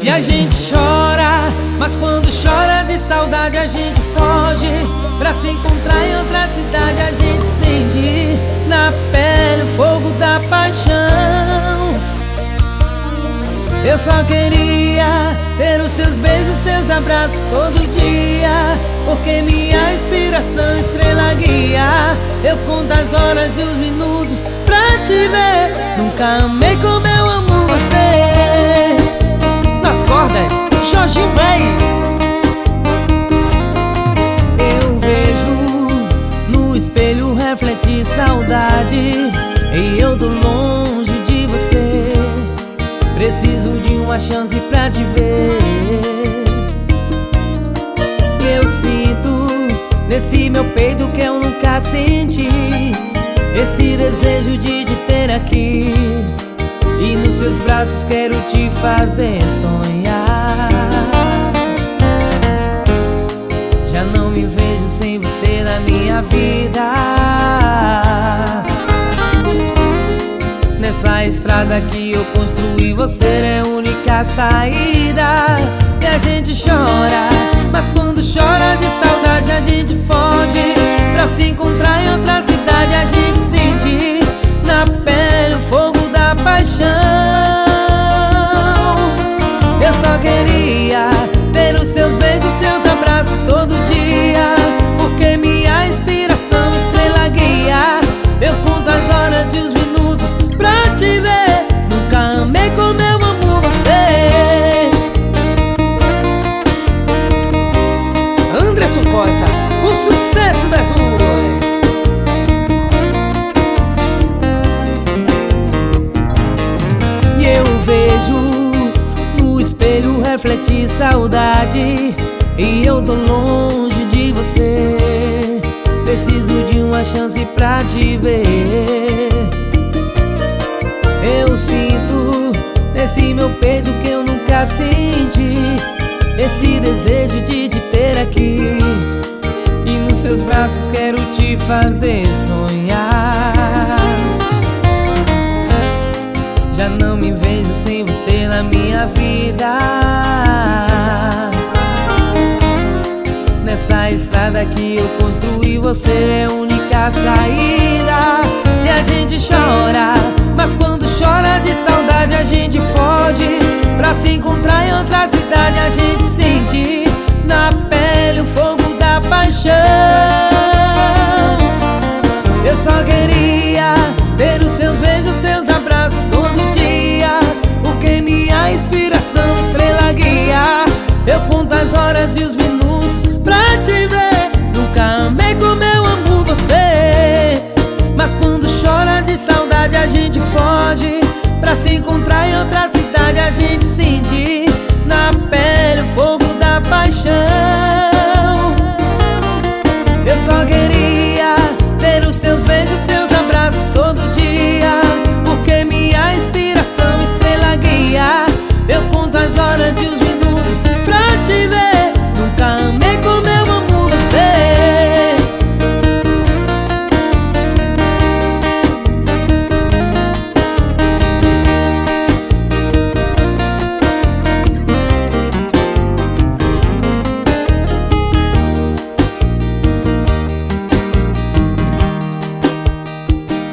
E a gente chora, mas quando chora de saudade a gente foge pra se encontrar em outra cidade. A gente sente na pele o fogo da paixão. Eu só queria ter os seus beijos, seus abraços todo dia, porque minha inspiração, estrela guia. Eu conto as horas e os minutos pra te ver. Nunca amei como eu amo você. Nas cordas, Jorginho Reis. Eu vejo no espelho refletir saudade, e eu tô longe de você. Preciso de uma chance pra te ver. E eu sinto nesse meu peito que eu nunca senti, esse desejo de te ter aqui. E nos seus braços quero te fazer sonhar. Já não me vejo sem você na minha vida. Nessa estrada que eu construí, você é a única saída. E a gente chora, mas quando chora de saudade a gente foge pra se encontrar em outra cidade. A gente sente na pele o fogo da paixão. Eu só queria ter os seus beijos, seus abraços todo dia, porque minha inspiração, estrela guia. Eu conto as horas e os minutos pra te ver. Nunca amei como eu amo você. Anderson Costa, o sucesso das ruas. E eu vejo no espelho refletir saudade, e eu tô longe de você. Preciso de uma chance pra te ver. Eu sinto nesse meu peito que eu nunca senti, esse desejo de te ter aqui. E nos seus braços quero te fazer sonhar. Já não me vejo sem você na minha vida. Nessa estrada que eu construí, você é a única saída. E a gente chora, mas quando chora de saudade a gente foge pra se encontrar em outra cidade. A gente sente na pele o fogo da paixão. Eu só queria ter os seus beijos, seus abraços todo dia, porque minha inspiração, estrela guia. Eu conto as horas e os minutos pra te ver. Nunca amei como eu amo você. Mas quando chora de saudade a gente foge pra se encontrar em outra cidade. A gente sente na pele o fogo da paixão.